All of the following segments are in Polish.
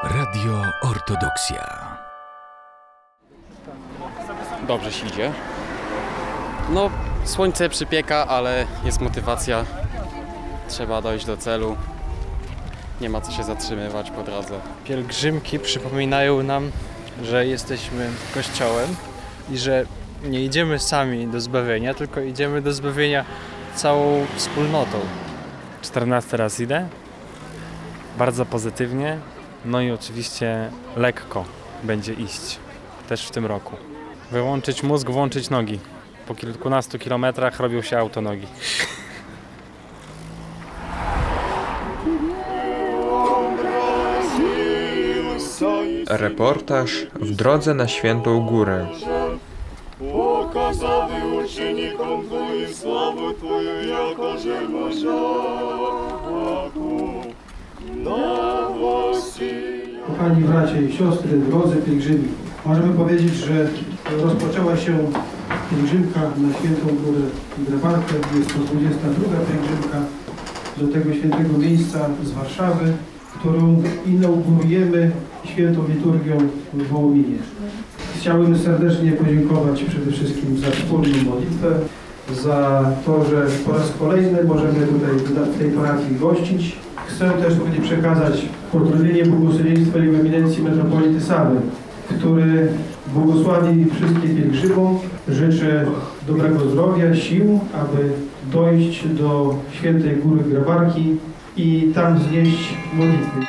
Radio Ortodoksja. Dobrze się idzie. No, słońce przypieka, ale jest motywacja. Trzeba dojść do celu. Nie ma co się zatrzymywać po drodze. Pielgrzymki przypominają nam, że jesteśmy Kościołem i że nie idziemy sami do zbawienia, tylko idziemy do zbawienia całą wspólnotą. 14 raz idę, bardzo pozytywnie, no i oczywiście lekko będzie iść też w tym roku. Wyłączyć mózg, włączyć nogi. Po kilkunastu kilometrach robią się autonogi. Reportaż w drodze na Świętą Górę. Pokazały uczynnikom Twoim sławę Twoją, jakoże Kochani bracia i siostry, drodzy pielgrzymi, możemy powiedzieć, że rozpoczęła się pielgrzymka na Świętą Górę Grabarkę. Jest to 22. pielgrzymka do tego świętego miejsca z Warszawy, którą inaugurujemy świętą liturgią w Wołominie. Chciałbym serdecznie podziękować przede wszystkim za wspólną modlitwę, za to, że po raz kolejny możemy tutaj w tej parafii gościć. Chcę też tutaj przekazać pozdrowienie błogosławieństwa Jego Eminencji Metropolity Sawy, który błogosławi wszystkich pielgrzymom. Życzę dobrego zdrowia, sił, aby dojść do Świętej Góry Grabarki i tam znieść modlitwy.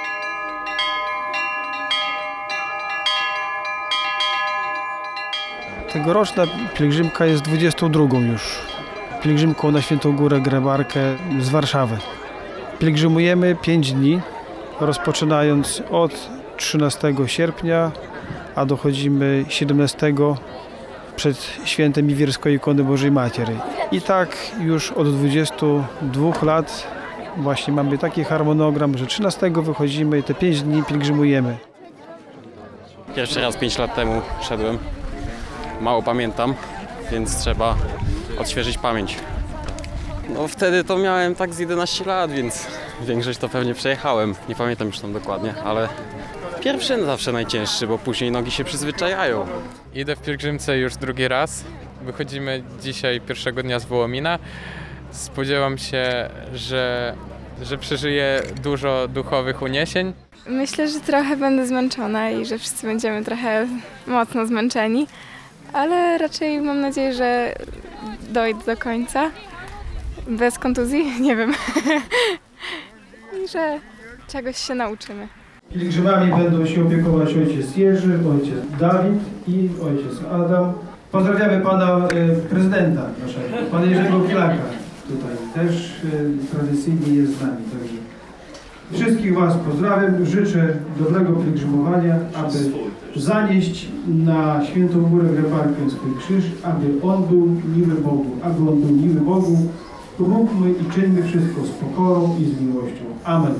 Tegoroczna pielgrzymka jest 22. już pielgrzymką na Świętą Górę Grabarkę z Warszawy. Pielgrzymujemy 5 dni, rozpoczynając od 13 sierpnia, a dochodzimy 17 przed świętem Iwierskiej Ikony Bożej Matiery. I tak już od 22 lat właśnie mamy taki harmonogram, że 13 wychodzimy i te 5 dni pielgrzymujemy. Pierwszy raz 5 lat temu szedłem. Mało pamiętam, więc trzeba odświeżyć pamięć. No wtedy to miałem tak z 11 lat, więc większość to pewnie przejechałem. Nie pamiętam już tam dokładnie, ale pierwszy zawsze najcięższy, bo później nogi się przyzwyczajają. Idę w pielgrzymce już drugi raz. Wychodzimy dzisiaj pierwszego dnia z Wołomina. Spodziewam się, że przeżyję dużo duchowych uniesień. Myślę, że trochę będę zmęczona i że wszyscy będziemy trochę mocno zmęczeni, ale raczej mam nadzieję, że dojdę do końca. Bez kontuzji, nie wiem. I że czegoś się nauczymy. Pielgrzymami będą się opiekować ojciec Jerzy, ojciec Dawid i ojciec Adam. Pozdrawiamy pana prezydenta naszego, pana Jerzego Pilaka. Tutaj też tradycyjnie jest z nami. Także wszystkich was pozdrawiam. Życzę dobrego pielgrzymowania, aby zanieść na Świętą Górę Grabarkę swój krzyż, aby on był miły Bogu. Aby on był miły Bogu. Róbmy i czyńmy wszystko z pokorą i z miłością. Amen.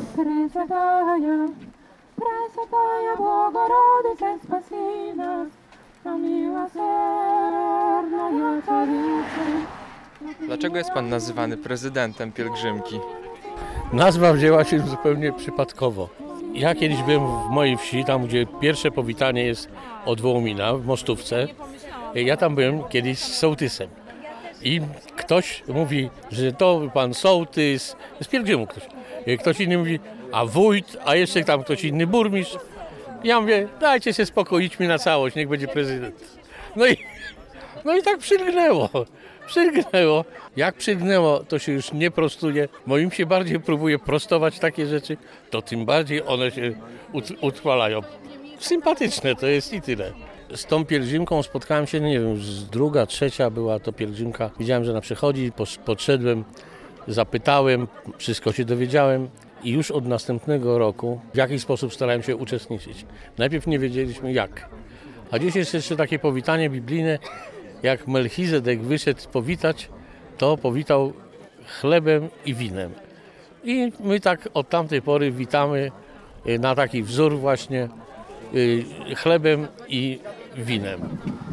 Prесвятая Богородице, спаси нас, а милосердная Царица. Dlaczego jest Pan nazywany prezydentem pielgrzymki? Nazwa wzięła się zupełnie przypadkowo. Ja kiedyś byłem w mojej wsi, tam gdzie pierwsze powitanie jest od Wołomina, w Mostówce. Ja tam byłem kiedyś z sołtysem. I ktoś mówi, że to pan sołtys, z pielgrzymu ktoś. Ktoś inny mówi, a wójt, a jeszcze tam ktoś inny burmistrz. Ja mówię, dajcie się spokój, idźmy na całość, niech będzie prezydent. No i tak przylgnęło. Jak przylgnęło, to się już nie prostuje. Moim się bardziej próbuje prostować takie rzeczy, to tym bardziej one się utrwalają. Sympatyczne to jest i tyle. Z tą pielgrzymką spotkałem się, nie wiem, druga, trzecia była to pielgrzymka. Widziałem, że ona przychodzi, podszedłem, zapytałem, wszystko się dowiedziałem i już od następnego roku w jakiś sposób starałem się uczestniczyć. Najpierw nie wiedzieliśmy jak. A dziś jest jeszcze takie powitanie biblijne, jak Melchizedek wyszedł powitać, to powitał chlebem i winem. I my tak od tamtej pory witamy na taki wzór właśnie chlebem i winem.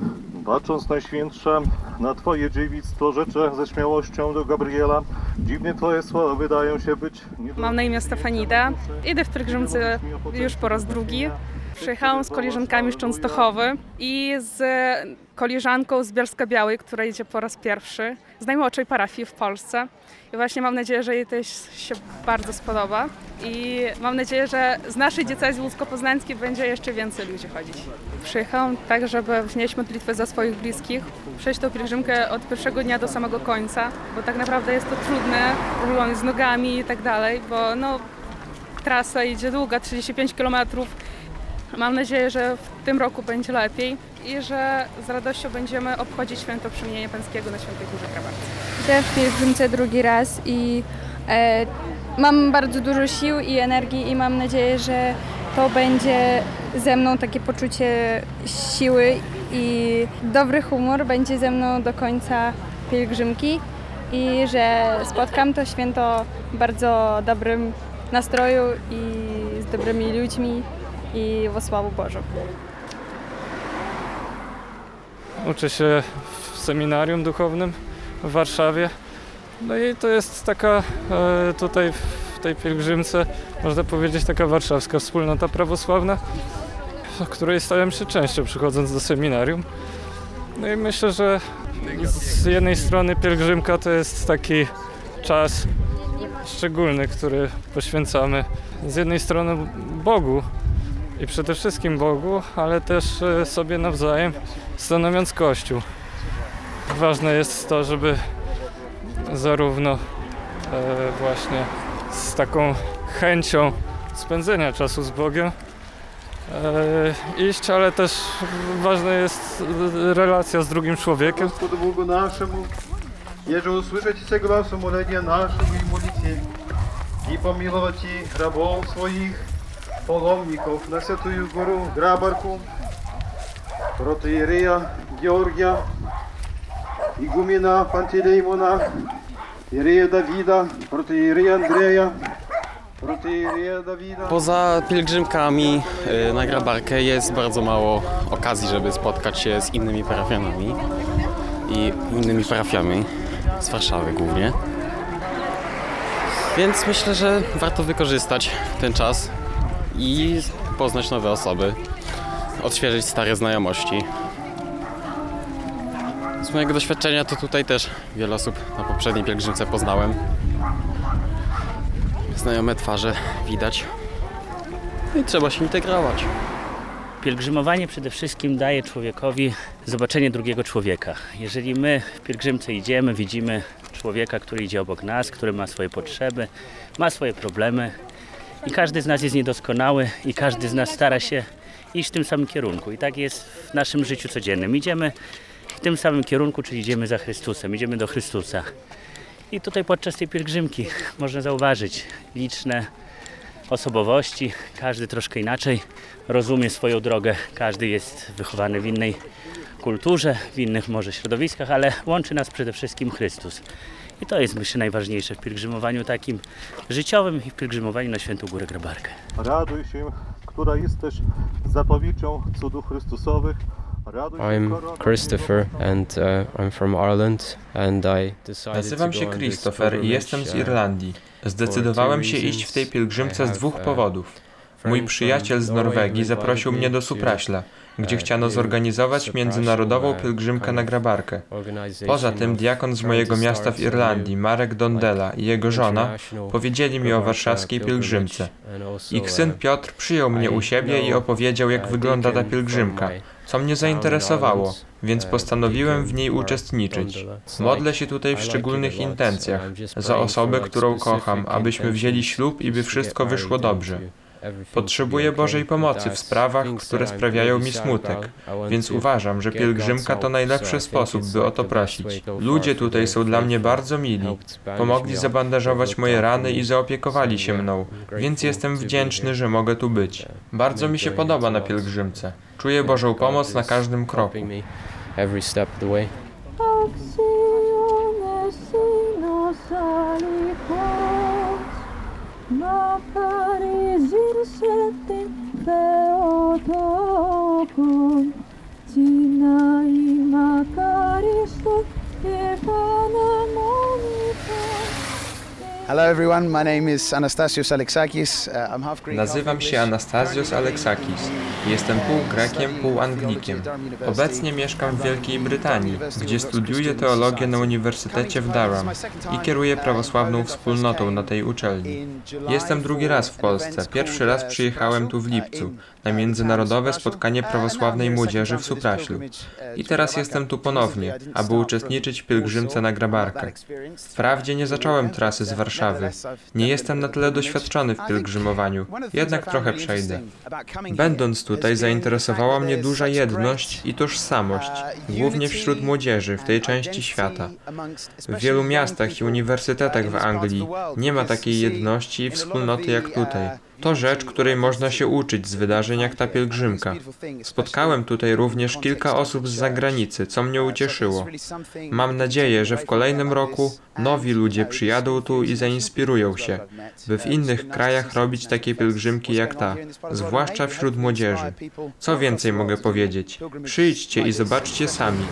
Patrząc Najświętsza na Twoje dziewictwo, życzę ze śmiałością do Gabriela. Dziwnie Twoje słowa wydają się być... Mam na imię Stefanida. Idę w pielgrzymce już po raz drugi. Przyjechałam z koleżankami z Częstochowy i z koleżanką z Bielska-Białej, która idzie po raz pierwszy z najmłodszej parafii w Polsce. I właśnie mam nadzieję, że jej też się bardzo spodoba. I mam nadzieję, że z naszej diecezji łódzko-poznańskiej będzie jeszcze więcej ludzi chodzić. Przyjechałam tak, żeby wznieść modlitwę za swoich bliskich, przejść tą pielgrzymkę od pierwszego dnia do samego końca, bo tak naprawdę jest to trudne, problemy z nogami i tak dalej, bo trasa idzie długa, 35 km. Mam nadzieję, że w tym roku będzie lepiej i że z radością będziemy obchodzić święto Przemienienia Pańskiego na Świętej Górze Grabarce. Idę w pielgrzymce drugi raz i mam bardzo dużo sił i energii i mam nadzieję, że to będzie ze mną takie poczucie siły i dobry humor będzie ze mną do końca pielgrzymki i że spotkam to święto w bardzo dobrym nastroju i z dobrymi ludźmi i w sławę Bożą. Uczę się w seminarium duchownym w Warszawie. No i to jest taka tutaj w tej pielgrzymce, można powiedzieć, taka warszawska wspólnota prawosławna, której stałem się częścią przychodząc do seminarium. No i myślę, że z jednej strony pielgrzymka to jest taki czas szczególny, który poświęcamy z jednej strony Bogu i przede wszystkim Bogu, ale też sobie nawzajem, stanowiąc Kościół. Ważne jest to, żeby zarówno właśnie z taką chęcią spędzenia czasu z Bogiem iść, ale też ważna jest relacja z drugim człowiekiem. Господу Богу нашему, еже услышать все глазу моления нашего и молитве, и помиловать рабов своих, паломников на Святую Гору Грабарку, протоиерея Георгия, игумена Пантелеймона, иерея Давида, протоиерея Андрея, протоиерея Давида. Poza pielgrzymkami na Grabarkę jest bardzo mało okazji, żeby spotkać się z innymi parafianami i innymi parafiami z Warszawy głównie. Więc myślę, że warto wykorzystać ten czas i poznać nowe osoby, odświeżyć stare znajomości. Z mojego doświadczenia to tutaj też wiele osób na poprzedniej pielgrzymce poznałem. Znajome twarze widać. No i trzeba się integrować. Pielgrzymowanie przede wszystkim daje człowiekowi zobaczenie drugiego człowieka. Jeżeli my w pielgrzymce idziemy, widzimy człowieka, który idzie obok nas, który ma swoje potrzeby, ma swoje problemy i każdy z nas jest niedoskonały i każdy z nas stara się iść w tym samym kierunku. I tak jest w naszym życiu codziennym. Idziemy w tym samym kierunku, czyli idziemy za Chrystusem, idziemy do Chrystusa. I tutaj podczas tej pielgrzymki można zauważyć liczne osobowości, każdy troszkę inaczej rozumie swoją drogę, każdy jest wychowany w innej kulturze, w innych może środowiskach, ale łączy nas przede wszystkim Chrystus. I to jest, myślę, najważniejsze w pielgrzymowaniu takim życiowym i w pielgrzymowaniu na Świętą Górę Grabarkę. Raduj się, która jesteś zapowiedzią cudów Chrystusowych. I'm Christopher and I'm from Ireland and I decided Nazywam się Christopher i jestem z Irlandii. Zdecydowałem się iść w tej pielgrzymce z dwóch powodów. Mój przyjaciel z Norwegii zaprosił mnie do Supraśla, gdzie chciano zorganizować międzynarodową pielgrzymkę na Grabarkę. Poza tym diakon z mojego miasta w Irlandii, Marek Dondela i jego żona powiedzieli mi o warszawskiej pielgrzymce. Ich syn Piotr przyjął mnie u siebie i opowiedział, jak wygląda ta pielgrzymka, co mnie zainteresowało, więc postanowiłem w niej uczestniczyć. Modlę się tutaj w szczególnych intencjach za osobę, którą kocham, abyśmy wzięli ślub i by wszystko wyszło dobrze. Potrzebuję Bożej pomocy w sprawach, które sprawiają mi smutek, więc uważam, że pielgrzymka to najlepszy sposób, by o to prosić. Ludzie tutaj są dla mnie bardzo mili. Pomogli zabandażować moje rany i zaopiekowali się mną, więc jestem wdzięczny, że mogę tu być. Bardzo mi się podoba na pielgrzymce. Czuję Bożą pomoc na każdym kroku. Ma Parisin settin Theotokon Sinai Hello everyone, my name is Anastasios Alexakis. I'm half Greek. Nazywam się Anastasios Alexakis. Jestem pół Grekiem, pół Anglikiem. Obecnie mieszkam w Wielkiej Brytanii, gdzie studiuję teologię na Uniwersytecie w Durham i kieruję prawosławną wspólnotą na tej uczelni. Jestem drugi raz w Polsce. Pierwszy raz przyjechałem tu w lipcu na międzynarodowe spotkanie prawosławnej młodzieży w Supraślu. I teraz jestem tu ponownie, aby uczestniczyć w pielgrzymce na Grabarkę. Wprawdzie nie zacząłem trasy z Warszawy. Nie jestem na tyle doświadczony w pielgrzymowaniu, jednak trochę przejdę. Będąc tutaj, zainteresowała mnie duża jedność i tożsamość, głównie wśród młodzieży w tej części świata. W wielu miastach i uniwersytetach w Anglii nie ma takiej jedności i wspólnoty jak tutaj. To rzecz, której można się uczyć z wydarzeń jak ta pielgrzymka. Spotkałem tutaj również kilka osób z zagranicy, co mnie ucieszyło. Mam nadzieję, że w kolejnym roku nowi ludzie przyjadą tu i zainspirują się, by w innych krajach robić takie pielgrzymki jak ta, zwłaszcza wśród młodzieży. Co więcej mogę powiedzieć? Przyjdźcie i zobaczcie sami.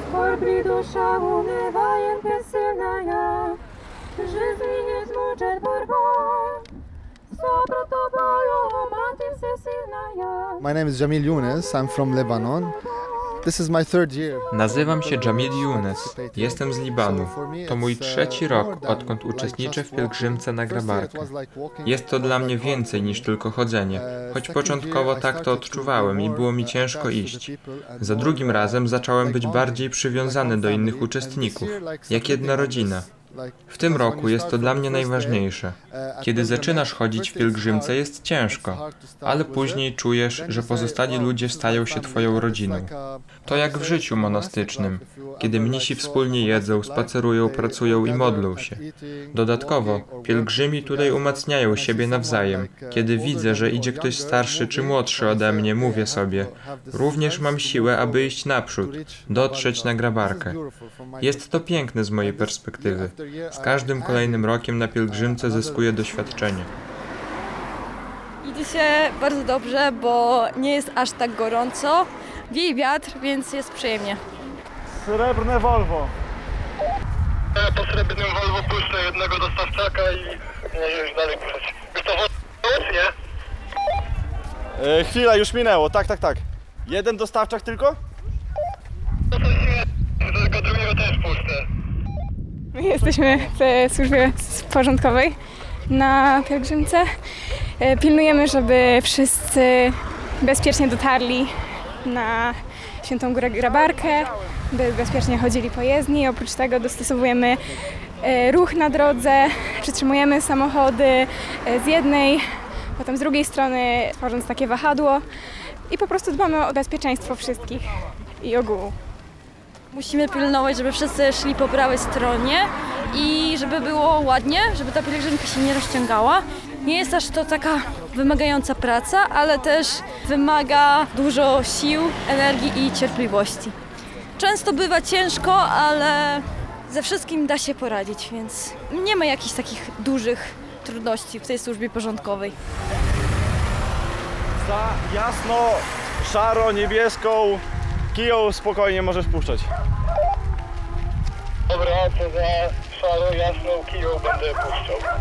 My name is Jamil Younes. I'm from Lebanon. This is my third year. Nazywam się Jamil Younes. Jestem z Libanu. To mój trzeci rok, odkąd uczestniczę w pielgrzymce na Grabarkę. Jest to dla mnie więcej niż tylko chodzenie, choć początkowo tak to odczuwałem i było mi ciężko iść. Za drugim razem zacząłem być bardziej przywiązany do innych uczestników, jak jedna rodzina. W tym roku jest to dla mnie najważniejsze. Kiedy zaczynasz chodzić w pielgrzymce, jest ciężko, ale później czujesz, że pozostali ludzie stają się twoją rodziną. To jak w życiu monastycznym, kiedy mnisi wspólnie jedzą, spacerują, pracują i modlą się. Dodatkowo, pielgrzymi tutaj umacniają siebie nawzajem. Kiedy widzę, że idzie ktoś starszy czy młodszy ode mnie, mówię sobie, również mam siłę, aby iść naprzód, dotrzeć na Grabarkę. Jest to piękne z mojej perspektywy. Z każdym kolejnym rokiem na pielgrzymce zyskuję doświadczenie. Idzie się bardzo dobrze, bo nie jest aż tak gorąco. Wieje wiatr, więc jest przyjemnie. Srebrne Volvo. Ja po srebrnym Volvo puszczę jednego dostawczaka i nie już dalej puszczać. Już to Volvo, nie? Chwila, już minęło, tak. Jeden dostawczak tylko? No to się, tylko drugiego też puszczę. My jesteśmy w służbie porządkowej na pielgrzymce. Pilnujemy, żeby wszyscy bezpiecznie dotarli na Świętą Górę Grabarkę, by bezpiecznie chodzili po jezdni. Oprócz tego dostosowujemy ruch na drodze, przytrzymujemy samochody z jednej, potem z drugiej strony, tworząc takie wahadło i po prostu dbamy o bezpieczeństwo wszystkich i ogółu. Musimy pilnować, żeby wszyscy szli po prawej stronie i żeby było ładnie, żeby ta pielgrzymka się nie rozciągała. Nie jest aż to taka wymagająca praca, ale też wymaga dużo sił, energii i cierpliwości. Często bywa ciężko, ale ze wszystkim da się poradzić, więc nie ma jakichś takich dużych trudności w tej służbie porządkowej. Za jasno, szaro, niebieską kiją spokojnie możesz puszczać. Dobra, to za szaro, jasną kiją będę puszczał.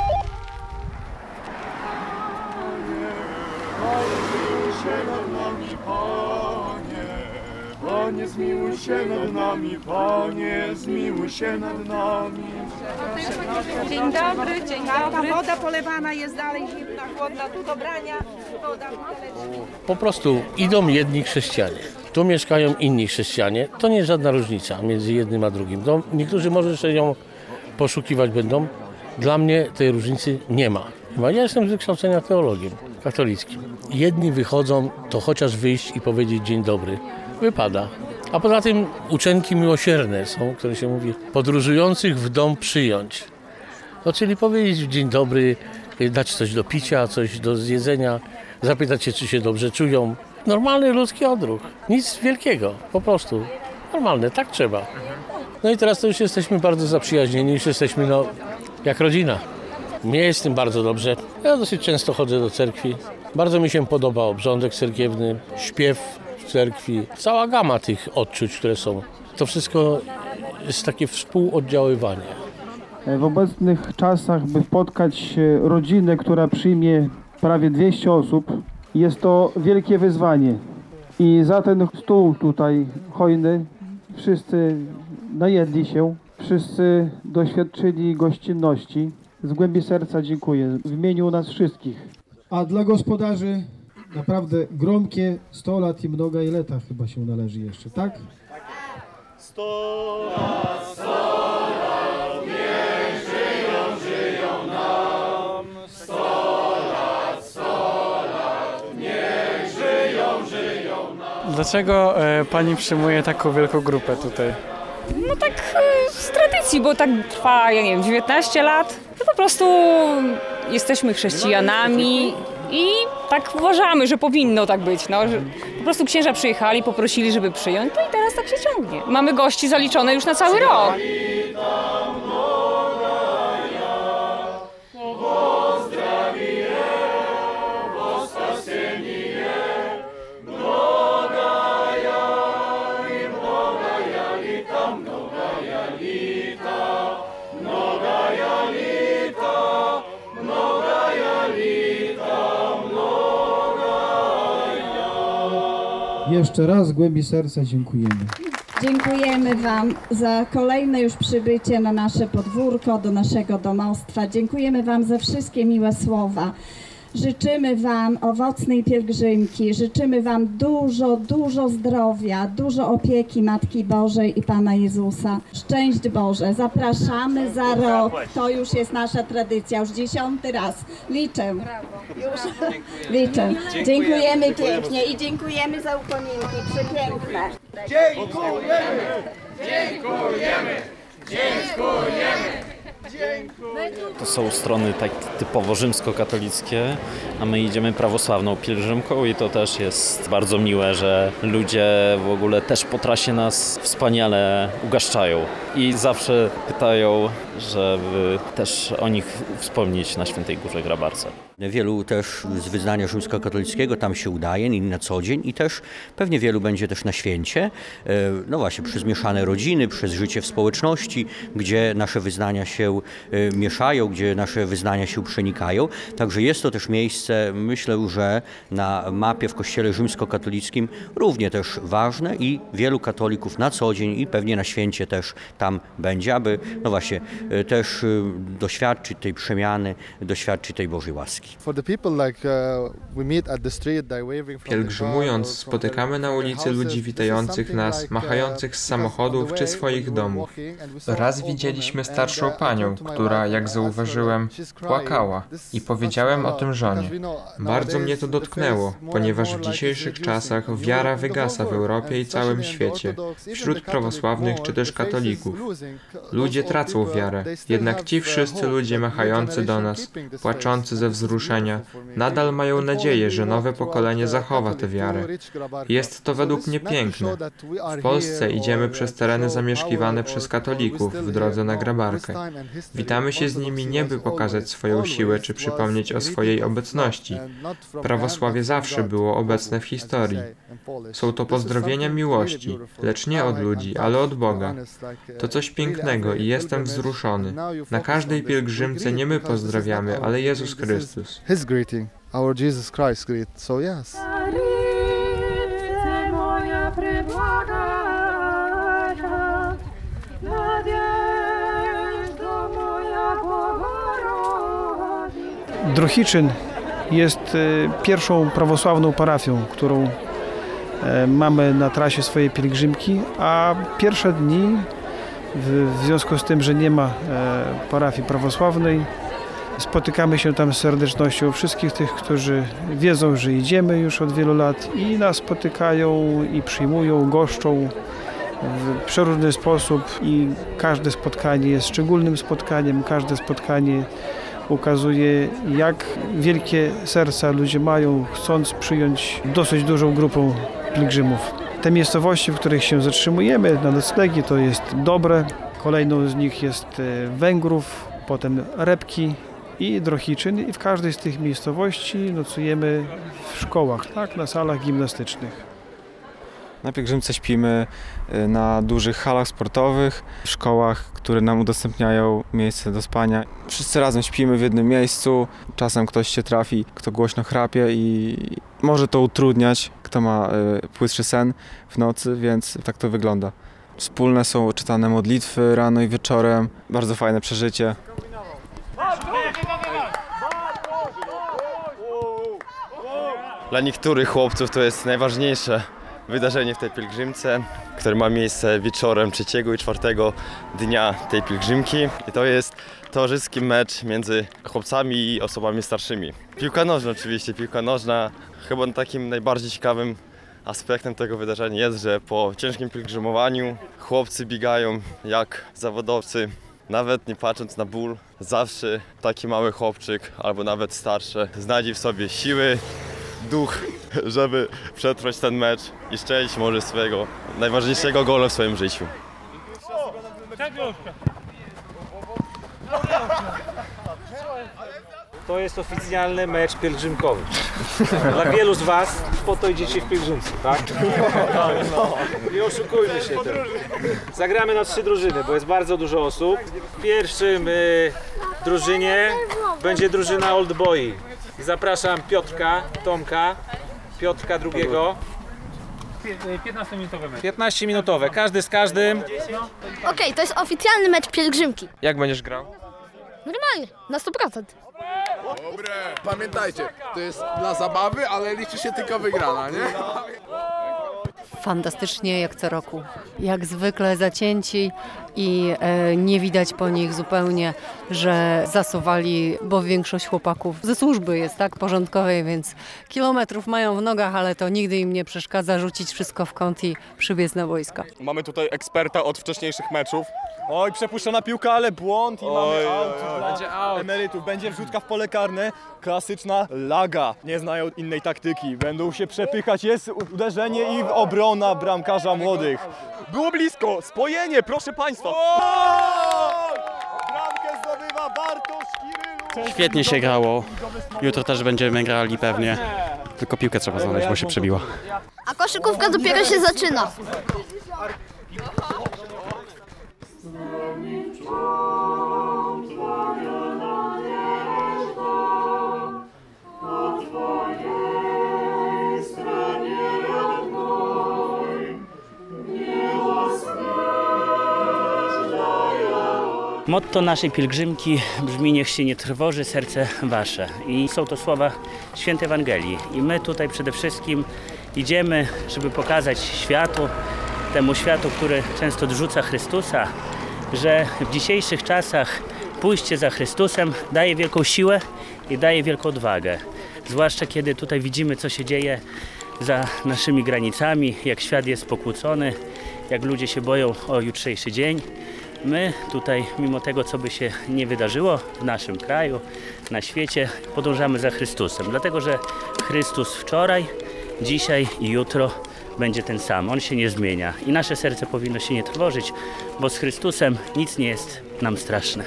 Panie, zmiłuj się nad nami, Panie, zmiłuj się nad nami. Dzień dobry, dzień dobry. Woda polewana jest dalej zimna, chłodna, tu do brania, woda. Po prostu idą jedni chrześcijanie. Tu mieszkają inni chrześcijanie. To nie jest żadna różnica między jednym a drugim. To niektórzy może jeszcze ją poszukiwać będą. Dla mnie tej różnicy nie ma. Ja jestem z wykształcenia teologiem katolickim. Jedni wychodzą, to chociaż wyjść i powiedzieć dzień dobry. Wypada. A poza tym uczenki miłosierne są, które się mówi, podróżujących w dom przyjąć. No, czyli powiedzieć dzień dobry, dać coś do picia, coś do zjedzenia, zapytać się, czy się dobrze czują. Normalny ludzki odruch. Nic wielkiego, po prostu. Normalne, tak trzeba. No i teraz to już jesteśmy bardzo zaprzyjaźnieni, już jesteśmy jak rodzina. Mnie jest z tym bardzo dobrze. Ja dosyć często chodzę do cerkwi. Bardzo mi się podoba obrządek cerkiewny, śpiew w cerkwi. Cała gama tych odczuć, które są. To wszystko jest takie współoddziaływanie. w obecnych czasach, by spotkać rodzinę, która przyjmie prawie 200 osób, jest to wielkie wyzwanie. I za ten stół tutaj hojny wszyscy najedli się, wszyscy doświadczyli gościnności. Z głębi serca dziękuję w imieniu nas wszystkich. A dla gospodarzy naprawdę gromkie 100 lat i mnoga i lata chyba się należy jeszcze, tak? 100 lat, 100 lat, niech żyją, żyją nam. 100 lat, 100 lat, niech żyją, żyją nam. Dlaczego pani przyjmuje taką wielką grupę tutaj? No tak z tradycji, bo tak trwa, ja nie wiem, 19 lat. No po prostu jesteśmy chrześcijanami i tak uważamy, że powinno tak być. No, że po prostu księża przyjechali, poprosili, żeby przyjąć, no i teraz tak się ciągnie. Mamy gości zaliczone już na cały rok. Jeszcze raz z głębi serca dziękujemy. Dziękujemy Wam za kolejne już przybycie na nasze podwórko, do naszego domostwa. Dziękujemy Wam za wszystkie miłe słowa. Życzymy Wam owocnej pielgrzymki, życzymy Wam dużo zdrowia, dużo opieki Matki Bożej i Pana Jezusa. Szczęść Boże, zapraszamy za rok, to już jest nasza tradycja, już 10. raz. Liczę, już liczę. Dziękujemy pięknie i dziękujemy za upominki, przepiękne. Dziękujemy! Dziękujemy! Dziękujemy! To są strony tak typowo rzymskokatolickie, a my idziemy prawosławną pielgrzymką i to też jest bardzo miłe, że ludzie w ogóle też po trasie nas wspaniale ugaszczają i zawsze pytają, żeby też o nich wspomnieć na Świętej Górze Grabarce. Wielu też z wyznania rzymskokatolickiego tam się udaje i na co dzień i też pewnie wielu będzie też na święcie. No właśnie, przez mieszane rodziny, przez życie w społeczności, gdzie nasze wyznania się mieszają, gdzie nasze wyznania się przenikają. Także jest to też miejsce, myślę, że na mapie w Kościele rzymskokatolickim równie też ważne i wielu katolików na co dzień i pewnie na święcie też tam będzie, aby no właśnie też doświadczyć tej przemiany, doświadczyć tej Bożej łaski. Pielgrzymując, spotykamy na ulicy ludzi witających nas, machających z samochodów czy swoich domów. Raz widzieliśmy starszą panią, która, jak zauważyłem, płakała i powiedziałem o tym żonie. Bardzo mnie to dotknęło, ponieważ w dzisiejszych czasach wiara wygasa w Europie i całym świecie, wśród prawosławnych czy też katolików. Ludzie tracą wiarę, jednak ci wszyscy ludzie machający do nas, płaczący ze wzruszenia, nadal mają nadzieję, że nowe pokolenie zachowa tę wiarę. Jest to według mnie piękne. W Polsce idziemy przez tereny zamieszkiwane przez katolików w drodze na Grabarkę. Witamy się z nimi nie by pokazać swoją siłę czy przypomnieć o swojej obecności. Prawosławie zawsze było obecne w historii. Są to pozdrowienia miłości, lecz nie od ludzi, ale od Boga. To coś pięknego i jestem wzruszony. Na każdej pielgrzymce nie my pozdrawiamy, ale Jezus Chrystus. His greeting, our Jesus Christ greet. So yes. Drohiczyn jest pierwszą prawosławną parafią, którą mamy na trasie swojej pielgrzymki, a pierwsze dni w związku z tym, że nie ma parafii prawosławnej, spotykamy się tam z serdecznością wszystkich tych, którzy wiedzą, że idziemy już od wielu lat i nas spotykają i przyjmują, goszczą w przeróżny sposób i każde spotkanie jest szczególnym spotkaniem, każde spotkanie ukazuje, jak wielkie serca ludzie mają, chcąc przyjąć dosyć dużą grupą pielgrzymów. Te miejscowości, w których się zatrzymujemy na noclegi, to jest Dobre, kolejną z nich jest Węgrów, potem Repki i Drohiczyn i w każdej z tych miejscowości nocujemy w szkołach, tak, na salach gimnastycznych. Na pielgrzymce śpimy na dużych halach sportowych, w szkołach, które nam udostępniają miejsce do spania. Wszyscy razem śpimy w jednym miejscu, czasem ktoś się trafi, kto głośno chrapie i może to utrudniać, kto ma płytszy sen w nocy, więc tak to wygląda. Wspólne są czytane modlitwy rano i wieczorem, bardzo fajne przeżycie. Dla niektórych chłopców to jest najważniejsze wydarzenie w tej pielgrzymce, które ma miejsce wieczorem 3. i 4. dnia tej pielgrzymki. I to jest towarzyski mecz między chłopcami i osobami starszymi. Piłka nożna oczywiście, piłka nożna. Chyba takim najbardziej ciekawym aspektem tego wydarzenia jest, że po ciężkim pielgrzymowaniu chłopcy biegają jak zawodowcy. Nawet nie patrząc na ból, zawsze taki mały chłopczyk albo nawet starszy znajdzie w sobie siły, duch, żeby przetrwać ten mecz i strzelić może swojego najważniejszego gola w swoim życiu. To jest oficjalny mecz pielgrzymkowy. Dla wielu z Was po to idziecie w pielgrzymce, tak? Nie oszukujmy się tym. Zagramy na 3 drużyny, bo jest bardzo dużo osób. W pierwszym drużynie będzie drużyna Old Boy. Zapraszam Piotrka, Tomka, Piotrka drugiego. 15-minutowe mecz. 15-minutowe, każdy z każdym. Okej, to jest oficjalny mecz pielgrzymki. Jak będziesz grał? Normalnie, na 100%. Dobre, pamiętajcie, to jest dla zabawy, ale liczy się tylko wygrana, nie? Fantastycznie jak co roku. Jak zwykle zacięci i nie widać po nich zupełnie, że zasuwali, bo większość chłopaków ze służby jest tak porządkowej, więc kilometrów mają w nogach, ale to nigdy im nie przeszkadza rzucić wszystko w kąt i przybiec na boisko. Mamy tutaj eksperta od wcześniejszych meczów. Oj, przepuszczona piłka, ale błąd i mamy out. Będzie out. Emerytów. Będzie wrzutka w pole karne. Klasyczna laga. Nie znają innej taktyki. Będą się przepychać. Jest uderzenie i obrona bramkarza młodych. Było blisko. Spojenie, proszę Państwa. Bramkę zdobywa Bartosz Kirylu. Świetnie się grało. Jutro też będziemy grali pewnie. Tylko piłkę trzeba znaleźć, bo się przebiła. A koszykówka dopiero się zaczyna. Motto naszej pielgrzymki brzmi: niech się nie trwoży serce wasze. I są to słowa Świętej Ewangelii. I my tutaj przede wszystkim idziemy, żeby pokazać światu, temu światu, który często odrzuca Chrystusa, że w dzisiejszych czasach pójście za Chrystusem daje wielką siłę i daje wielką odwagę. Zwłaszcza kiedy tutaj widzimy, co się dzieje za naszymi granicami, jak świat jest pokłócony, jak ludzie się boją o jutrzejszy dzień. My tutaj, mimo tego, co by się nie wydarzyło w naszym kraju, na świecie, podążamy za Chrystusem. Dlatego, że Chrystus wczoraj, dzisiaj i jutro będzie ten sam. On się nie zmienia i nasze serce powinno się nie trwożyć, bo z Chrystusem nic nie jest nam straszne.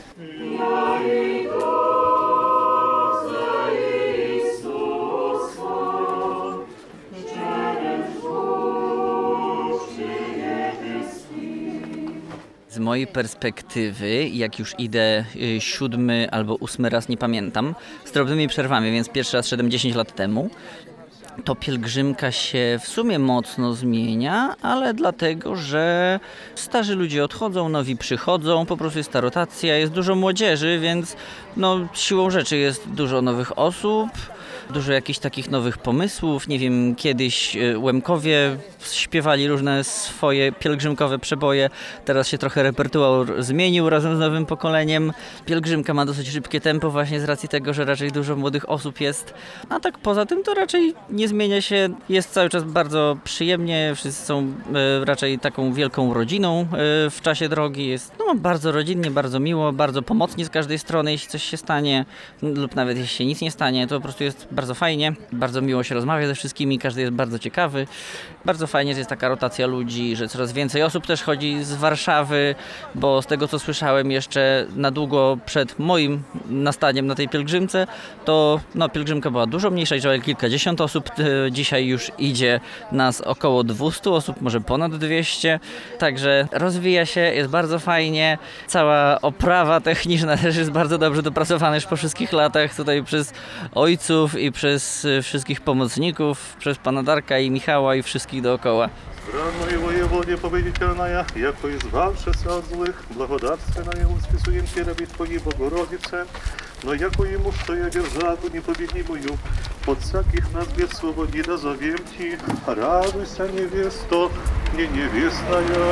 Z mojej perspektywy, jak już idę 7. albo 8. raz, nie pamiętam, z drobnymi przerwami, więc pierwszy raz szedłem 10 lat temu, to pielgrzymka się w sumie mocno zmienia, ale dlatego, że starzy ludzie odchodzą, nowi przychodzą, po prostu jest ta rotacja, jest dużo młodzieży, więc no, siłą rzeczy jest dużo nowych osób, dużo jakichś takich nowych pomysłów. Nie wiem, kiedyś Łemkowie śpiewali różne swoje pielgrzymkowe przeboje, teraz się trochę repertuar zmienił razem z nowym pokoleniem. Pielgrzymka ma dosyć szybkie tempo właśnie z racji tego, że raczej dużo młodych osób jest, a tak poza tym to raczej nie zmienia się, jest cały czas bardzo przyjemnie, wszyscy są raczej taką wielką rodziną w czasie drogi, jest bardzo rodzinnie, bardzo miło, bardzo pomocnie z każdej strony, jeśli coś się stanie lub nawet jeśli się nic nie stanie, to po prostu jest bardzo fajnie, bardzo miło się rozmawia ze wszystkimi, każdy jest bardzo ciekawy. Bardzo fajnie, że jest taka rotacja ludzi, że coraz więcej osób też chodzi z Warszawy, bo z tego co słyszałem jeszcze na długo przed moim nastaniem na tej pielgrzymce, to pielgrzymka była dużo mniejsza, że kilkadziesiąt osób, dzisiaj już idzie nas około 200 osób, może ponad 200, także rozwija się, jest bardzo fajnie, cała oprawa techniczna też jest bardzo dobrze dopracowana już po wszystkich latach tutaj przez ojców i przez wszystkich pomocników, przez pana Darka i Michała i wszystkich dookoła. Zdравной воеводе победительная, яко избавшися от злых, благодарственная списуем Тебе Твоей Богородице, но яко ему, что я державу непобедимую, под всяких нас бед свободи да зовем Ти, радуйся, невесто, не невестная.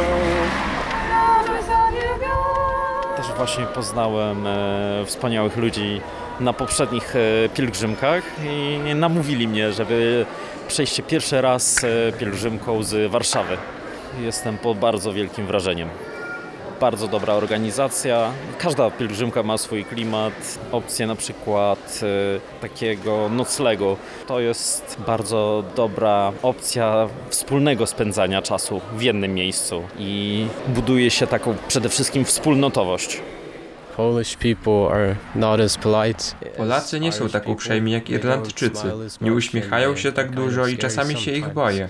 Też właśnie poznałem wspaniałych ludzi na poprzednich pielgrzymkach i namówili mnie, żeby przejść się pierwszy raz pielgrzymką z Warszawy. Jestem pod bardzo wielkim wrażeniem. Bardzo dobra organizacja. Każda pielgrzymka ma swój klimat. Opcje na przykład takiego noclegu. To jest bardzo dobra opcja wspólnego spędzania czasu w jednym miejscu i buduje się taką przede wszystkim wspólnotowość. Polacy nie są tak uprzejmi jak Irlandczycy. Nie uśmiechają się tak dużo i czasami się ich boję.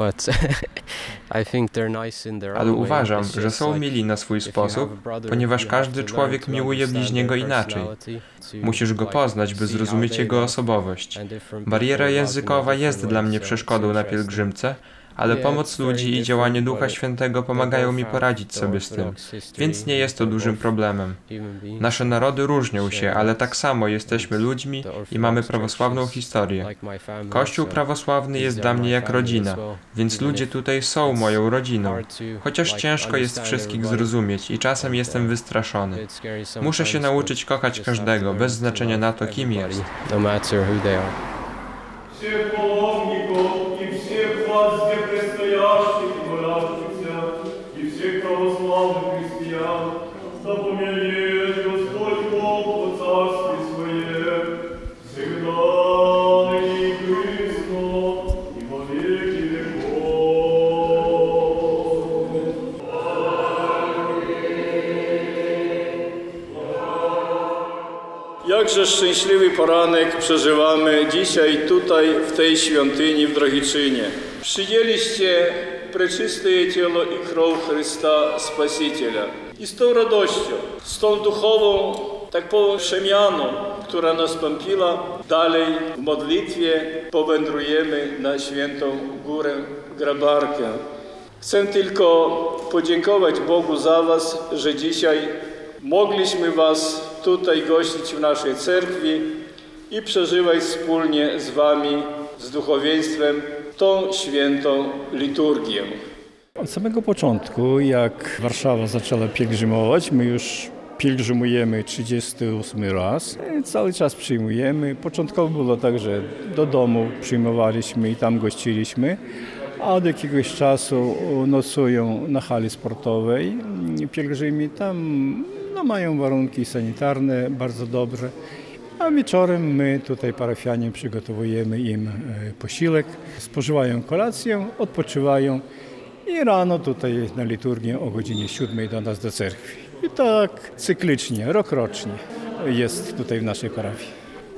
Ale uważam, że są mili na swój sposób, ponieważ każdy człowiek miłuje bliźniego inaczej. Musisz go poznać, by zrozumieć jego osobowość. Bariera językowa jest dla mnie przeszkodą na pielgrzymce, ale pomoc ludzi i działanie Ducha Świętego pomagają mi poradzić sobie z tym, więc nie jest to dużym problemem. Nasze narody różnią się, ale tak samo jesteśmy ludźmi i mamy prawosławną historię. Kościół prawosławny jest dla mnie jak rodzina, więc ludzie tutaj są moją rodziną, chociaż ciężko jest wszystkich zrozumieć i czasem jestem wystraszony. Muszę się nauczyć kochać każdego, bez znaczenia na to, kim jest. Всех вас, где предстоящих и молящихся, и всех православных христиан, да помилует Господь Бог по царстве Своем, всегда ныне и присно, и во веки веков. Jakże szczęśliwy poranek przeżywamy dzisiaj tutaj w tej świątyni w Drohiczynie. Przyjęliście preczyste ciało i krew Chrysta Spasiciela. I z tą radością, z tą duchową, tak powiem, przemianą, która nastąpiła, dalej w modlitwie powędrujemy na Świętą Górę Grabarkę. Chcę tylko podziękować Bogu za Was, że dzisiaj mogliśmy Was tutaj gościć w naszej cerkwi i przeżywać wspólnie z Wami, z duchowieństwem, tą świętą liturgię. Od samego początku, jak Warszawa zaczęła pielgrzymować, my już pielgrzymujemy 38 raz. Cały czas przyjmujemy. Początkowo było tak, że do domu przyjmowaliśmy i tam gościliśmy, a od jakiegoś czasu nocują na hali sportowej pielgrzymi. Tam mają warunki sanitarne bardzo dobre, a wieczorem my tutaj parafianie przygotowujemy im posiłek, spożywają kolację, odpoczywają i rano tutaj na liturgię o godzinie 7 do nas do cerkwi. I tak cyklicznie, rokrocznie jest tutaj w naszej parafii.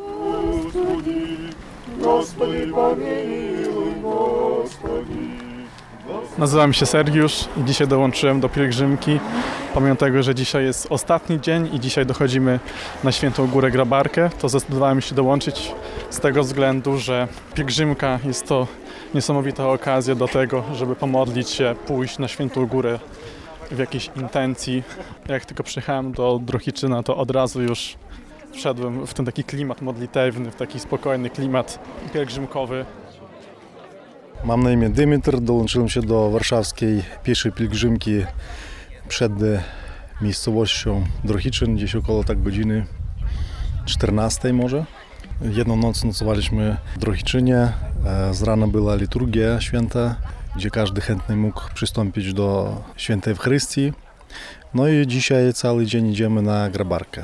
Господи, помилуй, Господи. Nazywam się Sergiusz i dzisiaj dołączyłem do pielgrzymki. Pomimo tego, że dzisiaj jest ostatni dzień i dzisiaj dochodzimy na Świętą Górę Grabarkę, to zdecydowałem się dołączyć z tego względu, że pielgrzymka jest to niesamowita okazja do tego, żeby pomodlić się, pójść na Świętą Górę w jakiejś intencji. Jak tylko przyjechałem do Drohiczyna, to od razu już wszedłem w ten taki klimat modlitewny, w taki spokojny klimat pielgrzymkowy. Mam na imię Dymitr, dołączyłem się do warszawskiej pieszej pielgrzymki przed miejscowością Drohiczyn, gdzieś około tak godziny 14 może. Jedną noc nocowaliśmy w Drohiczynie, z rana była liturgia święta, gdzie każdy chętny mógł przystąpić do świętej Eucharystii. No i dzisiaj cały dzień idziemy na Grabarkę.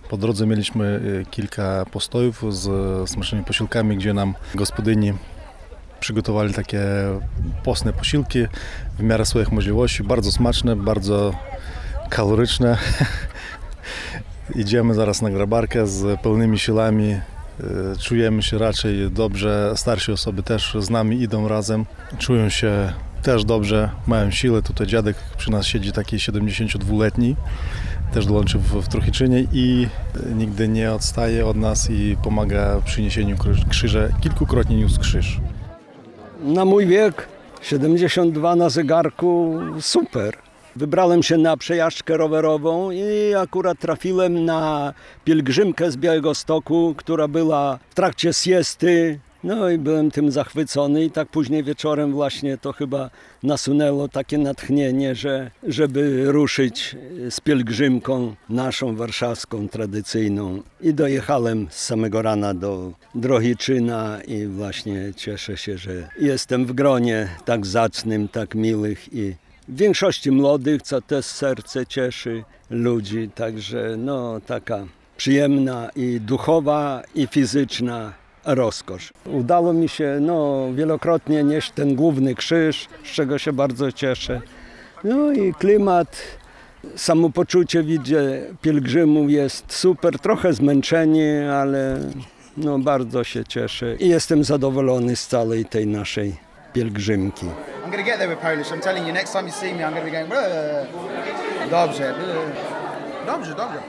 Po drodze mieliśmy kilka postojów z smacznymi posiłkami, gdzie nam gospodyni przygotowali takie postne posiłki w miarę swoich możliwości. Bardzo smaczne, bardzo kaloryczne. Idziemy zaraz na grabarkę z pełnymi siłami. Czujemy się raczej dobrze. Starsze osoby też z nami idą razem. Czują się też dobrze, mają siłę. Tutaj dziadek przy nas siedzi, taki 72-letni. Też dołączył w Trochicinie i nigdy nie odstaje od nas i pomaga przy niesieniu krzyża. Kilkukrotnie niósł krzyż. Na mój wiek, 72 na zegarku, super. Wybrałem się na przejażdżkę rowerową i akurat trafiłem na pielgrzymkę z Białegostoku, która była w trakcie siesty. No i byłem tym zachwycony i tak później wieczorem właśnie to chyba nasunęło takie natchnienie, żeby ruszyć z pielgrzymką naszą warszawską, tradycyjną. I dojechałem z samego rana do Drohiczyna i właśnie cieszę się, że jestem w gronie tak zacnym, tak miłych i w większości młodych, co też serce cieszy ludzi. Także no taka przyjemna i duchowa i fizyczna rozkosz. Udało mi się wielokrotnie nieść ten główny krzyż, z czego się bardzo cieszę. No i klimat, samopoczucie widzę pielgrzymów jest super, trochę zmęczeni, ale bardzo się cieszę i jestem zadowolony z całej tej naszej pielgrzymki. I'm going to get there with Polish. I'm telling you, next time you see me, I'm going to be going, dobrze, dobrze, dobrze.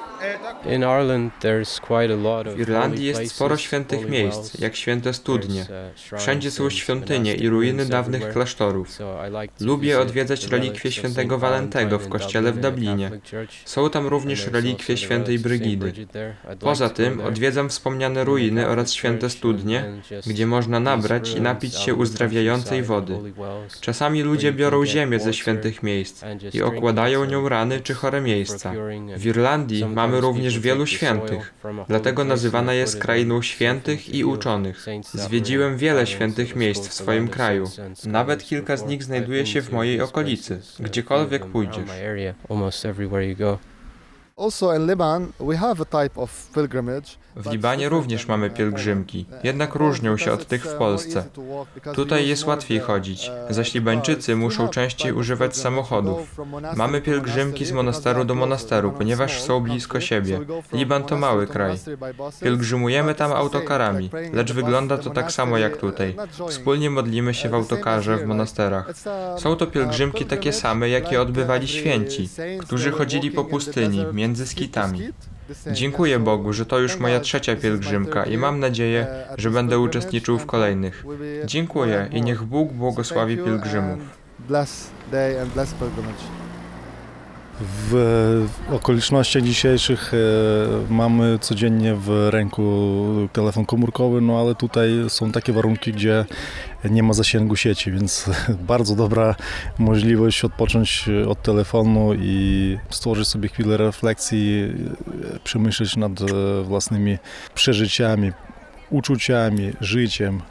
W Irlandii jest sporo świętych miejsc, jak święte studnie. Wszędzie są świątynie i ruiny dawnych klasztorów. Lubię odwiedzać relikwie świętego Walentego w kościele w Dublinie. Są tam również relikwie świętej Brygidy. Poza tym odwiedzam wspomniane ruiny oraz święte studnie, gdzie można nabrać i napić się uzdrawiającej wody. Czasami ludzie biorą ziemię ze świętych miejsc i okładają nią rany czy chore miejsca. W Irlandii mamy również wielu świętych, dlatego nazywana jest krainą świętych i uczonych. Zwiedziłem wiele świętych miejsc w swoim kraju. Nawet kilka z nich znajduje się w mojej okolicy, gdziekolwiek pójdziesz. W Libanie również mamy pielgrzymki, jednak różnią się od tych w Polsce. Tutaj jest łatwiej chodzić, zaś Libańczycy muszą częściej używać samochodów. Mamy pielgrzymki z monasteru do monasteru, ponieważ są blisko siebie. Liban to mały kraj. Pielgrzymujemy tam autokarami, lecz wygląda to tak samo jak tutaj. Wspólnie modlimy się w autokarze w monasterach. Są to pielgrzymki takie same, jakie odbywali święci, którzy chodzili po pustyni, między skitami. Dziękuję Bogu, że to już moja trzecia pielgrzymka i mam nadzieję, że będę uczestniczył w kolejnych. Dziękuję i niech Bóg błogosławi pielgrzymów. W okolicznościach dzisiejszych mamy codziennie w ręku telefon komórkowy, ale tutaj są takie warunki, gdzie nie ma zasięgu sieci, więc bardzo dobra możliwość odpocząć od telefonu i stworzyć sobie chwilę refleksji, przemyśleć nad własnymi przeżyciami, uczuciami, życiem.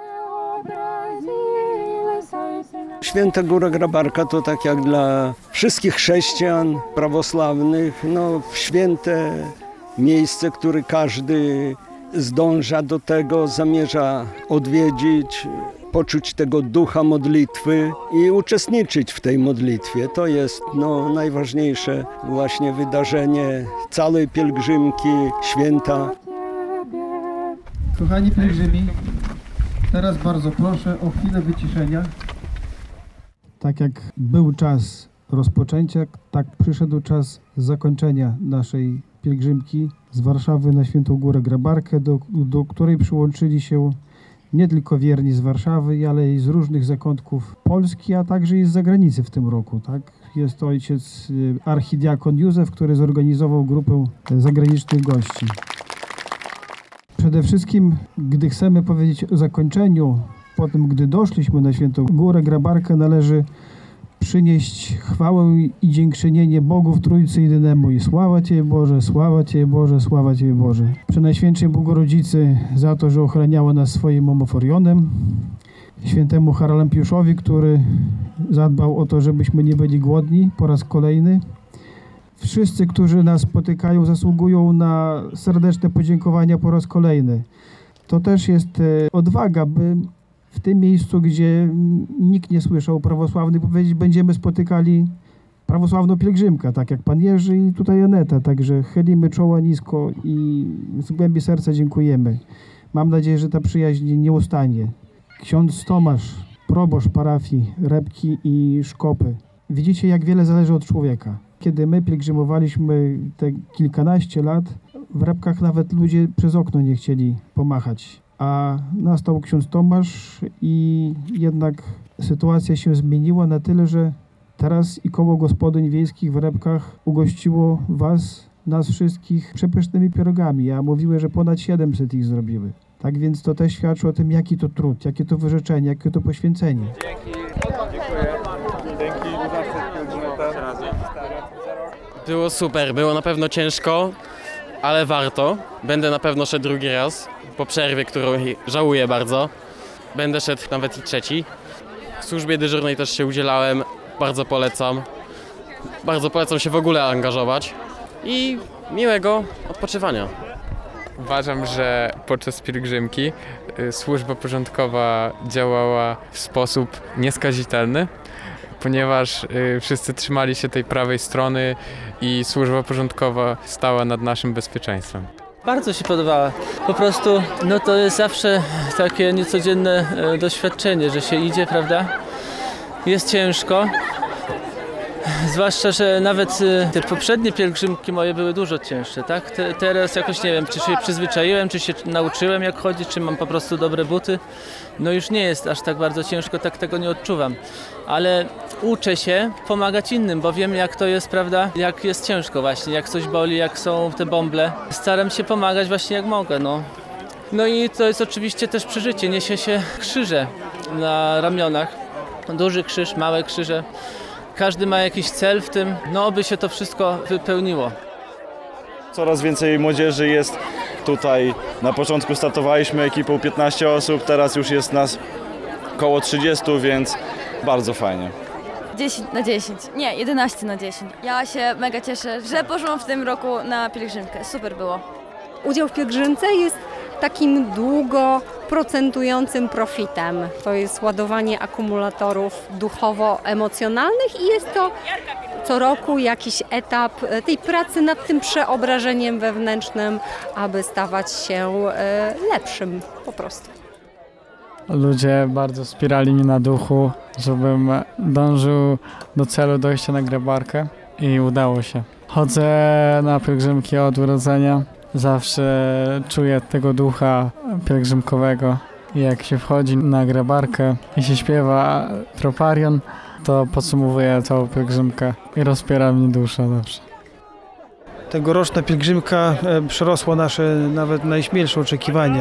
Święta Góra Grabarka to tak jak dla wszystkich chrześcijan prawosławnych, święte miejsce, które każdy zdąża do tego, zamierza odwiedzić, poczuć tego ducha modlitwy i uczestniczyć w tej modlitwie. To jest najważniejsze właśnie wydarzenie całej pielgrzymki, święta. Kochani pielgrzymi, teraz bardzo proszę o chwilę wyciszenia. Tak jak był czas rozpoczęcia, tak przyszedł czas zakończenia naszej pielgrzymki z Warszawy na Świętą Górę Grabarkę, do której przyłączyli się nie tylko wierni z Warszawy, ale i z różnych zakątków Polski, a także i z zagranicy w tym roku. Tak? Jest to ojciec archidiakon Józef, który zorganizował grupę zagranicznych gości. Przede wszystkim, gdy chcemy powiedzieć o zakończeniu, potem, gdy doszliśmy na Świętą Górę Grabarkę, należy przynieść chwałę i dziękczynienie Bogu w Trójcy Jedynemu. I sława Ciebie Boże, sława Ciebie Boże, sława Ciebie Boże. Przenajświętszej Bogorodzicy za to, że ochraniała nas swoim omoforionem. Świętemu Haralampiuszowi, który zadbał o to, żebyśmy nie byli głodni po raz kolejny. Wszyscy, którzy nas spotykają, zasługują na serdeczne podziękowania po raz kolejny. To też jest odwaga, by w tym miejscu, gdzie nikt nie słyszał prawosławnych, powiedzieć, będziemy spotykali prawosławną pielgrzymkę, tak jak pan Jerzy i tutaj Aneta. Także chylimy czoła nisko i z głębi serca dziękujemy. Mam nadzieję, że ta przyjaźń nie ustanie. Ksiądz Tomasz, proboszcz parafii Repki i Szkopy. Widzicie, jak wiele zależy od człowieka. Kiedy my pielgrzymowaliśmy te kilkanaście lat, w Repkach nawet ludzie przez okno nie chcieli pomachać. A nastał ksiądz Tomasz i jednak sytuacja się zmieniła na tyle, że teraz i koło gospodyń wiejskich w Repkach ugościło nas wszystkich przepysznymi pierogami. Ja mówiłem, że ponad 700 ich zrobiły. Tak więc to też świadczy o tym, jaki to trud, jakie to wyrzeczenie, jakie to poświęcenie. Było super, było na pewno ciężko, ale warto. Będę na pewno szedł drugi raz, po przerwie, którą żałuję bardzo. Będę szedł nawet i trzeci. W służbie dyżurnej też się udzielałem, bardzo polecam. Bardzo polecam się w ogóle angażować i miłego odpoczywania. Uważam, że podczas pielgrzymki służba porządkowa działała w sposób nieskazitelny, ponieważ wszyscy trzymali się tej prawej strony i służba porządkowa stała nad naszym bezpieczeństwem. Bardzo się podobała. Po prostu to jest zawsze takie niecodzienne doświadczenie, że się idzie, prawda? Jest ciężko. Zwłaszcza, że nawet te poprzednie pielgrzymki moje były dużo cięższe, tak? Teraz jakoś nie wiem, czy się przyzwyczaiłem, czy się nauczyłem jak chodzić, czy mam po prostu dobre buty. No już nie jest aż tak bardzo ciężko, tak tego nie odczuwam. Ale uczę się pomagać innym, bo wiem jak to jest, prawda? Jak jest ciężko właśnie, jak coś boli, jak są te bąble. Staram się pomagać właśnie jak mogę, No i to jest oczywiście też przeżycie. Niesie się krzyże na ramionach. Duży krzyż, małe krzyże. Każdy ma jakiś cel w tym, by się to wszystko wypełniło. Coraz więcej młodzieży jest tutaj. Na początku startowaliśmy ekipą 15 osób, teraz już jest nas około 30, więc bardzo fajnie. 10 na 10. Nie, 11 na 10. Ja się mega cieszę, że poszłam w tym roku na pielgrzymkę. Super było. Udział w pielgrzymce jest takim długo procentującym profitem. To jest ładowanie akumulatorów duchowo-emocjonalnych i jest to co roku jakiś etap tej pracy nad tym przeobrażeniem wewnętrznym, aby stawać się lepszym po prostu. Ludzie bardzo wspierali mnie na duchu, żebym dążył do celu dojścia na Grabarkę i udało się. Chodzę na pielgrzymki od urodzenia. Zawsze czuję tego ducha pielgrzymkowego. Jak się wchodzi na Grabarkę i się śpiewa troparion, to podsumowuje całą pielgrzymkę i rozpiera mnie dusza zawsze. Tegoroczna pielgrzymka przerosła nasze nawet najśmielsze oczekiwania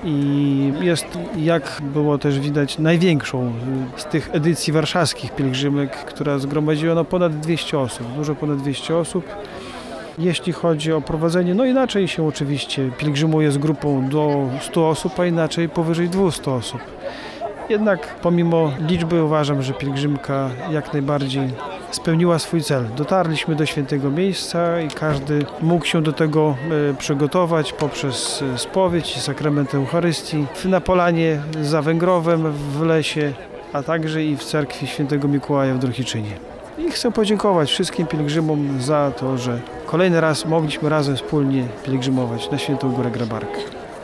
i jest, jak było też widać, największą z tych edycji warszawskich pielgrzymek, która zgromadziła ponad 200 osób, dużo ponad 200 osób. Jeśli chodzi o prowadzenie, inaczej się oczywiście pielgrzymuje z grupą do 100 osób, a inaczej powyżej 200 osób. Jednak pomimo liczby uważam, że pielgrzymka jak najbardziej spełniła swój cel. Dotarliśmy do świętego miejsca i każdy mógł się do tego przygotować poprzez spowiedź i sakrament Eucharystii na polanie za Węgrowem w lesie, a także i w cerkwi świętego Mikołaja w Drohiczynie. I chcę podziękować wszystkim pielgrzymom za to, że kolejny raz mogliśmy razem wspólnie pielgrzymować na Świętą Górę Grabarkę.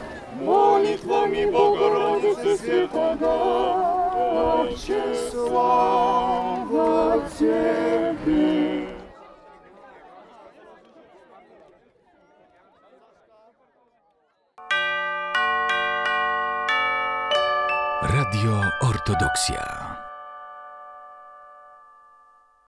Молитвами Богородицы Святого, Отче, слава Тебе. Radio Ortodoksja.